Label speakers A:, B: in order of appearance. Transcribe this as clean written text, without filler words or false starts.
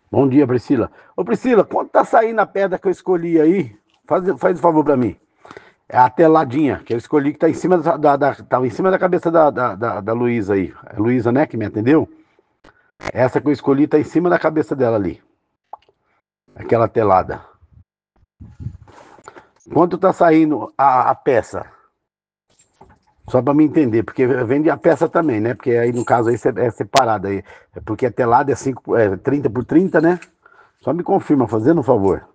A: Bom dia, Priscila. Ô, Priscila, quanto tá saindo a pedra que eu escolhi aí? Faz um favor pra mim. É a teladinha, que eu escolhi que tá em cima tava em cima da cabeça da Luísa aí. É a Luísa, né, que me atendeu? Essa que eu escolhi tá em cima da cabeça dela ali. Aquela telada. Quanto tá saindo a peça? Só pra me entender, porque vende a peça também, né? Porque aí no caso aí é separado aí. É porque a telada é 30 por 30, né? Só me confirma, fazendo um favor.